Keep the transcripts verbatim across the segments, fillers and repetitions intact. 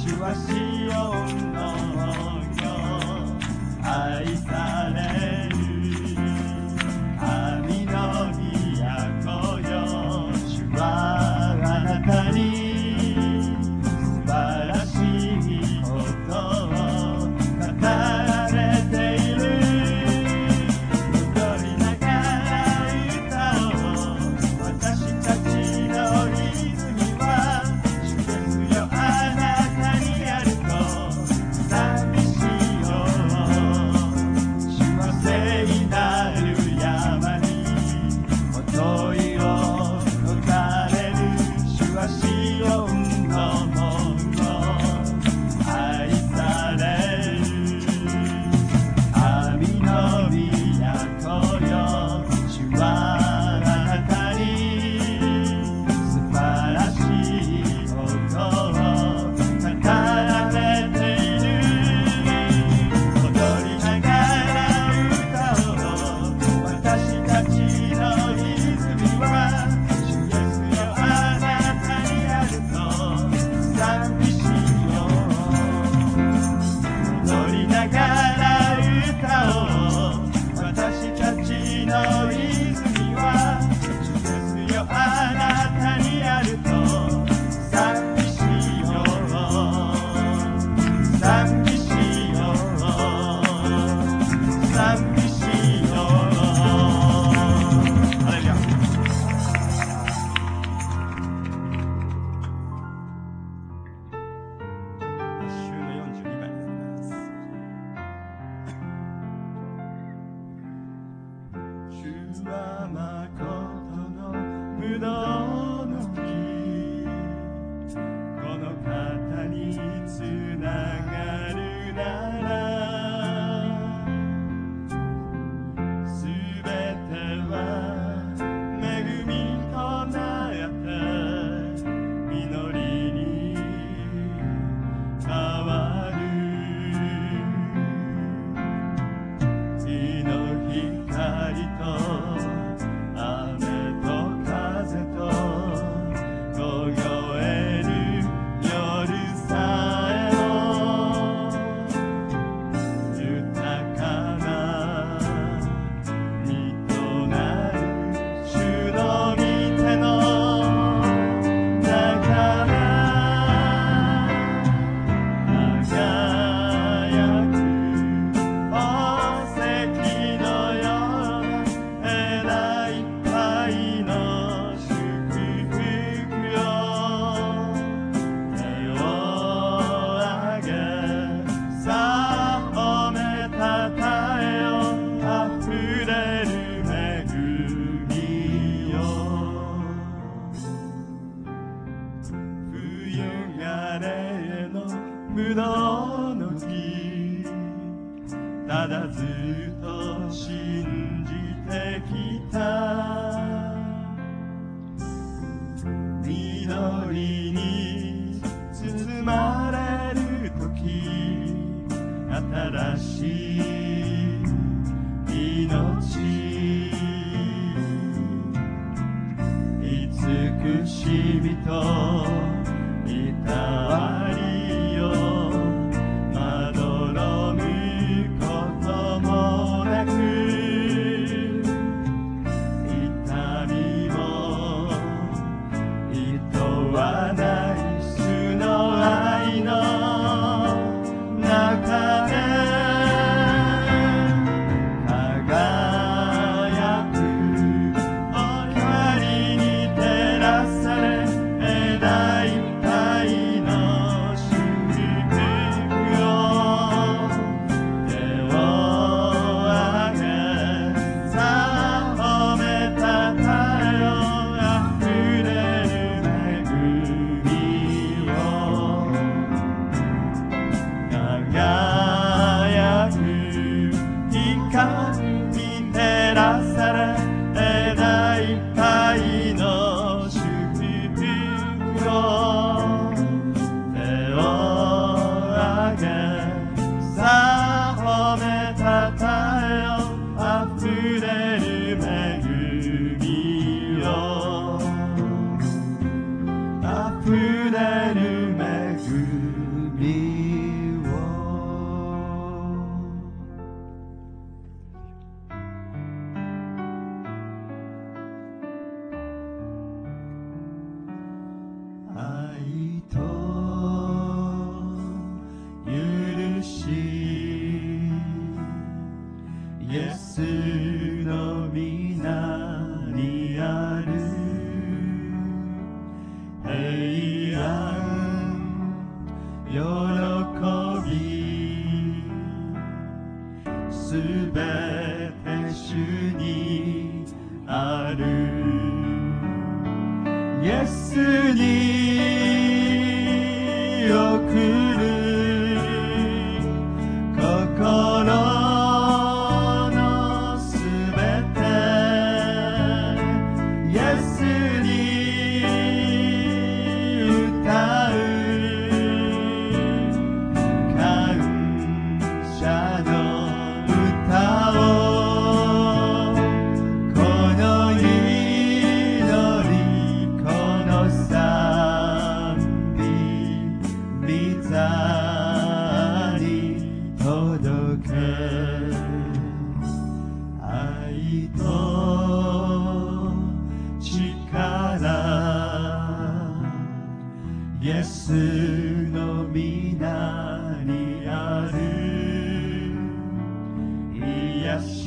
主はシオンの王よ、愛される神の都よ。主はあなたに素晴らしいことを語られている。踊りながら歌おう、私たちのリズムは主ですよ、あなたにあると賛美しよう。主は聖なる山に元いを置かれる。主はシオンの門を愛される神の都よ。主はあなたに素晴らしいことを語られている。踊りながら歌おう、私たちのリズムは主イエスよ、あなたにあると賛美しよう。踊りながら歌おう、私たちのリズムは主ですよ、あなたにあると賛美しよう。賛美しよう。賛美しよう。ハレルヤ。週のよんじゅうにかいでございます。主はまことのぶどうの木、この方につながるなら、すべては恵みとなって実りに変わる。日の光と雨と風と凍える夜さえも豊かな実となる。主の御手の中で輝く宝石のような枝いっぱいの祝福よ。手を上げさあ褒めたたえよ、あふれる恵みよ。冬枯れのぶどうの木、ただずっと信じてきた。緑に包まれるとき、新しい命、慈しみといたわりよ、まどろむこともなく、痛みもいとわない主の愛の中で喜びすべて主にある。イエスに送る心のすべて、イエスに歌う感謝の歌を、この祈りこの賛美御座に届け、愛と力イエスの皆にある。癒し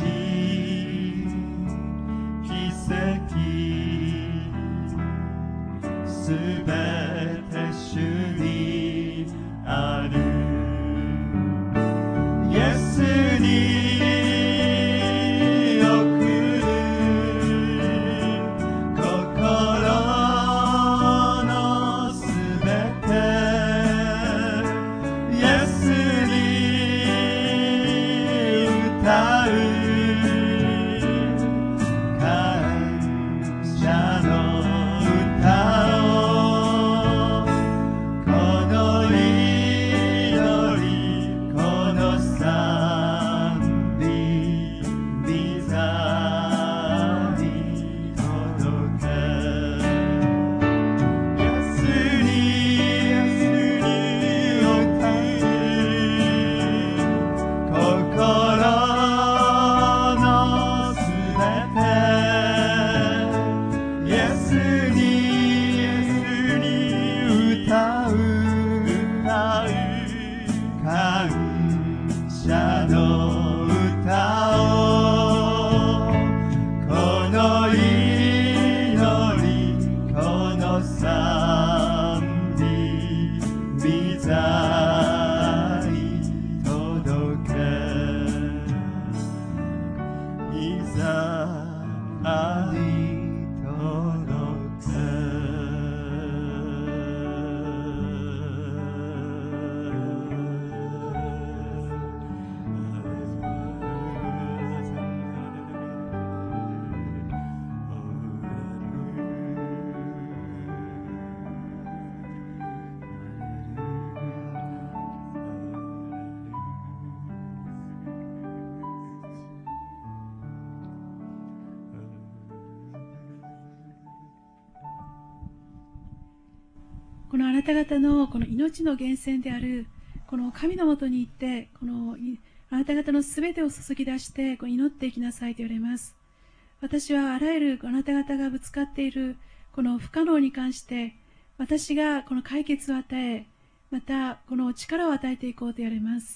奇跡すべて主にある。イエスに送る心のすべて、イエスに歌う感謝の歌を、この祈りこの賛美御座に届け、イエスに送る心のすべて、イエスに歌う感謝の歌を、この祈りこの賛美御座に届け、御座に届け。 このあなた方のこの命の源泉であるこの神のもとに行って、このあなた方のすべてを注ぎ出してこの祈っていきなさいと言われます。私はあらゆるあなた方がぶつかっているこの不可能に関して、私がこの解決を与え、またこの力を与えていこうと言われます。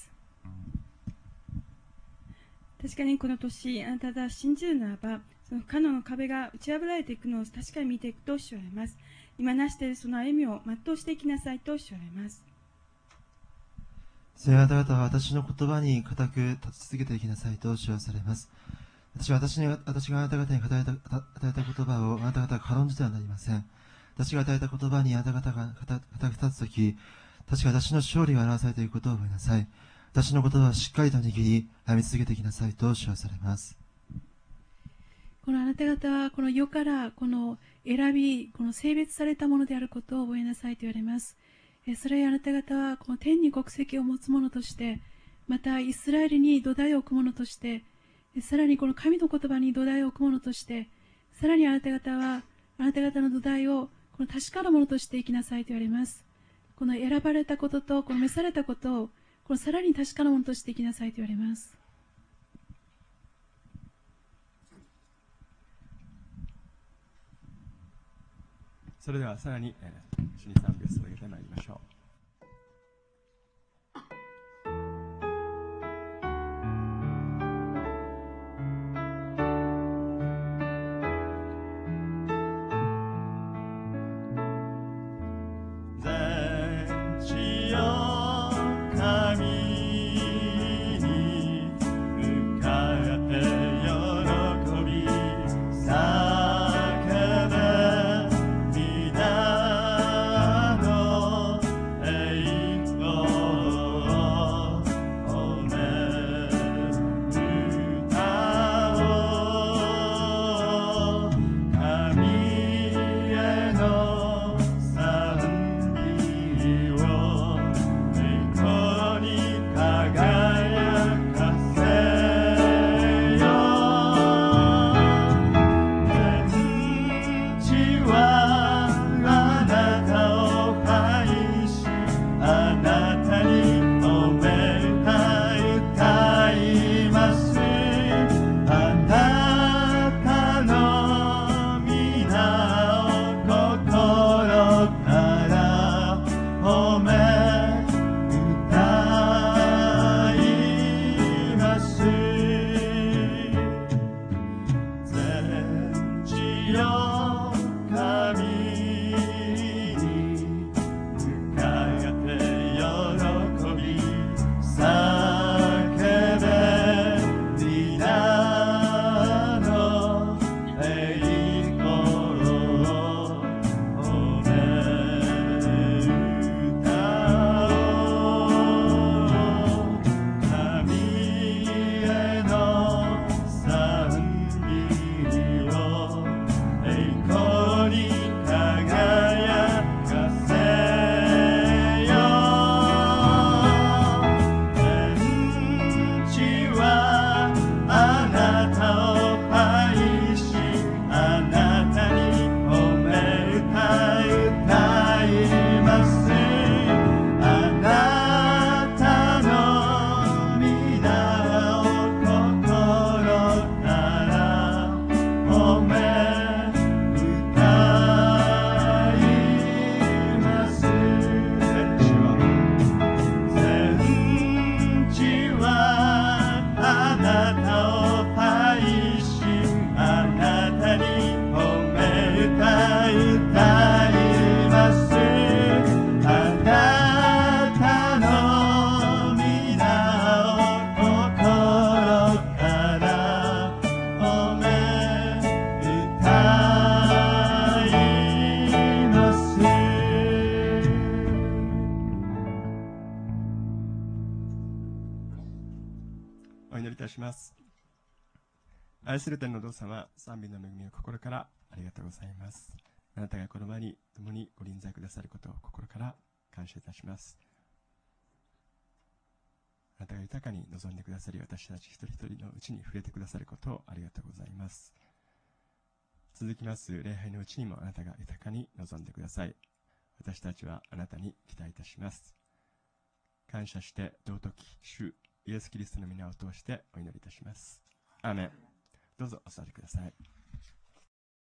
確かにこの年、あなたが信じるならば、その不可能の壁が打ち破られていくのを確かに見ていくとおっしゃられます。今なしているその歩みを全うしていきなさいとおっしゃられます。 それあなた方は私の言葉に固く立ち続けていきなさいと主はされます。私は私に私があなた方に与えた、与えた言葉をあなた方が軽んじてはなりません。私が与えた言葉にあなた方が固く立つとき、確か私の勝利が表されていることを覚えなさい。私の言葉をしっかりと握り、歩み続けていきなさいと主はされます。 このあなた方はこの世からこの選び、この性別されたものであることを覚えなさいと言われます。それはあなた方はこの天に国籍を持つ者として、またイスラエルに土台を置く者として、さらにこの神の言葉に土台を置く者として、さらにあなた方はあなた方の土台をこの確かなものとして生きなさいと言われます。この選ばれたこととこの召されたことをこのさらに確かなものとして生きなさいと言われます。 それではさらに、えー、主に賛美を捧げてまいりましょう。全地よ祈りいたします。愛する天のお父様、賛美の恵みを心からありがとうございます。あなたがこの場に共にご臨在くださることを心から感謝いたします。あなたが豊かに望んでくださり、私たち一人一人のうちに触れてくださることをありがとうございます。続きます礼拝のうちにもあなたが豊かに望んでください。私たちはあなたに期待いたします。感謝して尊き主イエスキリストの皆を通してお祈りいたします。アーメン。どうぞお座りください。